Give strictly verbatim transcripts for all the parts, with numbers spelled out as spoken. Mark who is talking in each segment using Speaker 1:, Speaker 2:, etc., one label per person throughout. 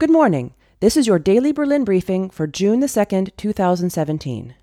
Speaker 1: Good morning. This is your daily Berlin briefing for June the second, two thousand seventeen.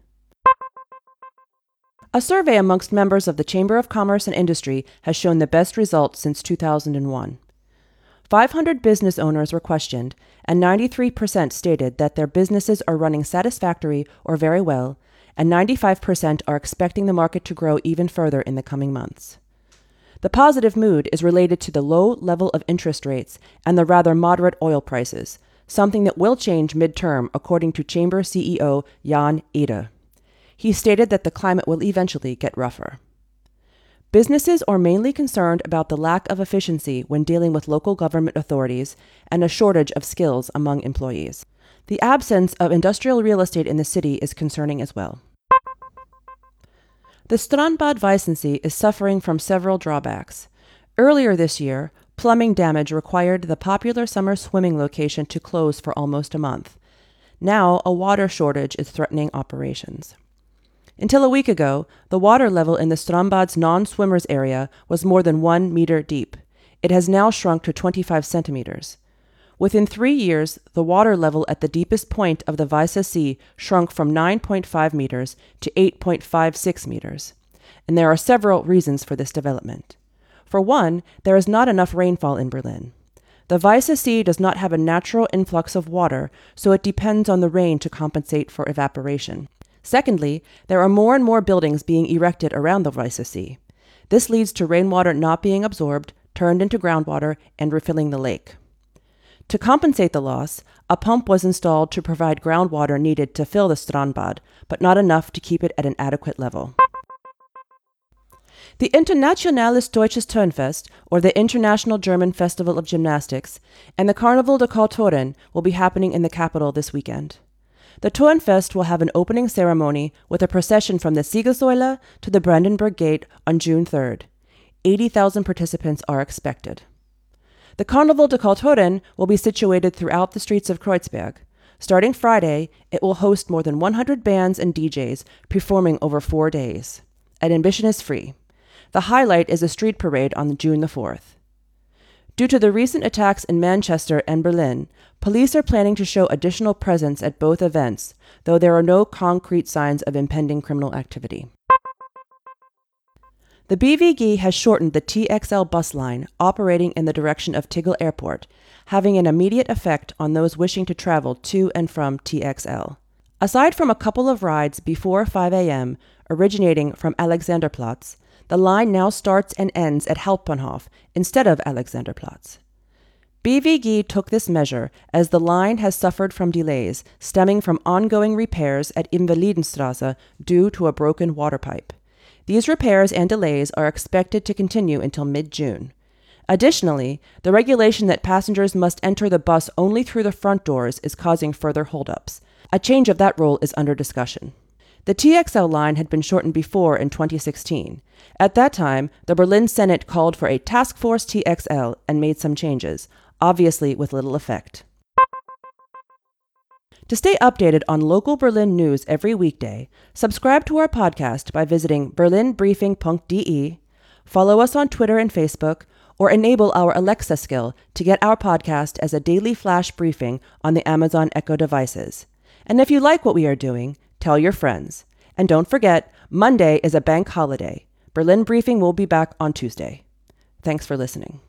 Speaker 1: A survey amongst members of the Chamber of Commerce and Industry has shown the best results since two thousand one. five hundred business owners were questioned, and ninety-three percent stated that their businesses are running satisfactory or very well, and ninety-five percent are expecting the market to grow even further in the coming months. The positive mood is related to the low level of interest rates and the rather moderate oil prices, something that will change midterm, according to Chamber C E O Jan Ede. He stated that the climate will eventually get rougher. Businesses are mainly concerned about the lack of efficiency when dealing with local government authorities and a shortage of skills among employees. The absence of industrial real estate in the city is concerning as well. The Strandbad Weissensee is suffering from several drawbacks. Earlier this year, plumbing damage required the popular summer swimming location to close for almost a month. Now, a water shortage is threatening operations. Until a week ago, the water level in the Strandbad's non-swimmers area was more than one meter deep. It has now shrunk to twenty-five centimeters. Within three years, the water level at the deepest point of the Weiße See shrunk from nine point five meters to eight point five six meters. And there are several reasons for this development. For one, there is not enough rainfall in Berlin. The Weiße See does not have a natural influx of water, so it depends on the rain to compensate for evaporation. Secondly, there are more and more buildings being erected around the Weiße See. This leads to rainwater not being absorbed, turned into groundwater, and refilling the lake. To compensate the loss, a pump was installed to provide groundwater needed to fill the Strandbad, but not enough to keep it at an adequate level. The Internationales Deutsches Turnfest, or the International German Festival of Gymnastics, and the Carnaval de Kulturen will be happening in the capital this weekend. The Turnfest will have an opening ceremony with a procession from the Siegessäule to the Brandenburg Gate on June third. eighty thousand participants are expected. The Carnaval de Kulturen will be situated throughout the streets of Kreuzberg. Starting Friday, it will host more than one hundred bands and D Js performing over four days. Admission is free. The highlight is a street parade on June the fourth. Due to the recent attacks in Manchester and Berlin, police are planning to show additional presence at both events, though there are no concrete signs of impending criminal activity. The B V G has shortened the T X L bus line operating in the direction of Tegel Airport, having an immediate effect on those wishing to travel to and from T X L. Aside from a couple of rides before five a.m. originating from Alexanderplatz, the line now starts and ends at Hauptbahnhof instead of Alexanderplatz. B V G took this measure as the line has suffered from delays stemming from ongoing repairs at Invalidenstraße due to a broken water pipe. These repairs and delays are expected to continue until mid-June. Additionally, the regulation that passengers must enter the bus only through the front doors is causing further holdups. A change of that rule is under discussion. The T X L line had been shortened before in twenty sixteen. At that time, the Berlin Senate called for a task force T X L and made some changes, obviously with little effect. To stay updated on local Berlin news every weekday, subscribe to our podcast by visiting berlin briefing dot d e, follow us on Twitter and Facebook, or enable our Alexa skill to get our podcast as a daily flash briefing on the Amazon Echo devices. And if you like what we are doing, tell your friends. And don't forget, Monday is a bank holiday. Berlin Briefing will be back on Tuesday. Thanks for listening.